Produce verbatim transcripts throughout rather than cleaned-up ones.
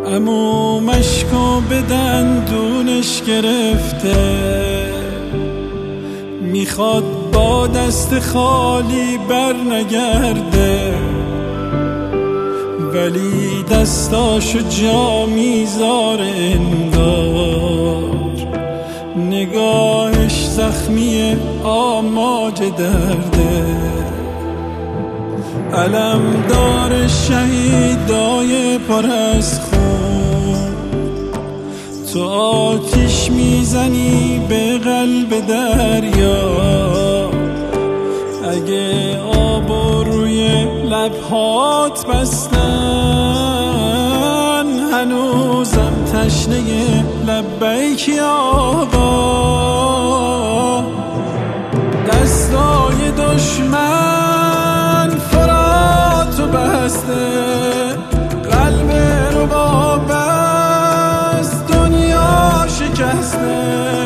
امو مشکو به دندونش گرفته، میخواد با دست خالی بر نگرده، ولی دستاشو جا میذاره انگار، نگاهش زخمی آماج درده. علم دار شهیدای پر از خون، تو آتیش میزنی به قلب دریا. اگه آب روی لبهات بستن، هنوزم تشنه لبیکی آقا. دستای دشمن فراتو بسته، قلب رو با بست دنیا شکسته.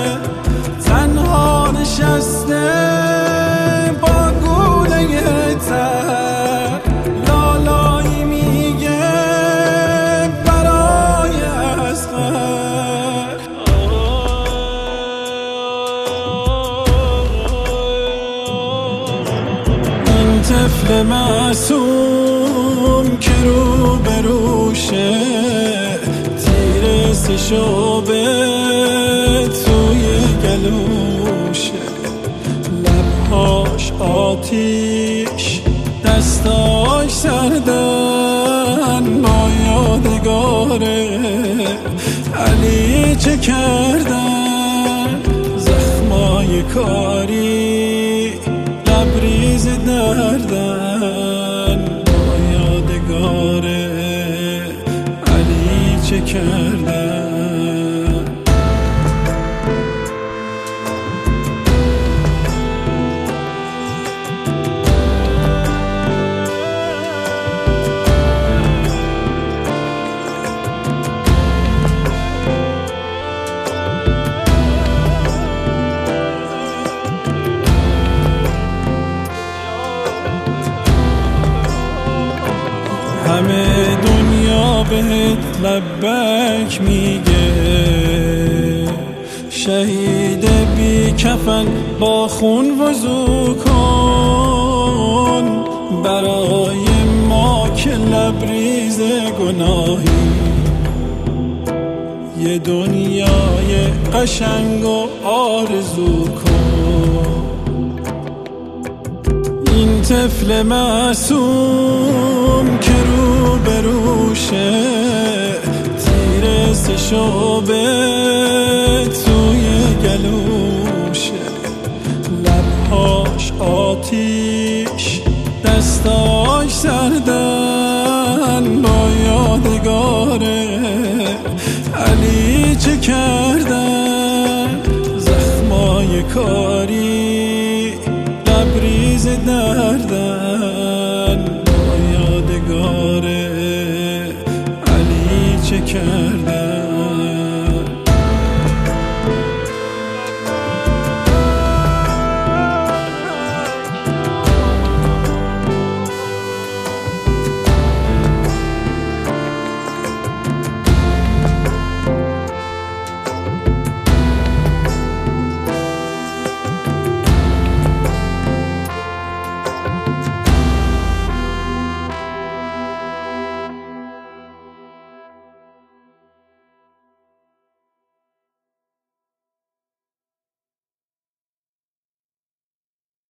تنها نشسته با گونه تر، لالایی میگه برای اصغر. این طفل معصوم که رو بروشه، تیر سشوبه توی گلوشه. لبهاش آتیش، دستاش سردن، با یادگاره علی چه کردن. زخمای کاری لبریز دردن، با یادگاره علی چه کردن. همه دنیا بهت لبک میگه، شهید بی کفن با خون وضو کن. برای ما که لبریز گناهی، یه دنیای قشنگ و آرزو کن. این طفل معصوم که رو بروشه، تیر سشوبه توی گلوشه. لبهاش آتیش، دستاش سردن، با یادگاره علی چه کردن. زخمای کاری لبریز دردن، با یادگاره علی چه کردن.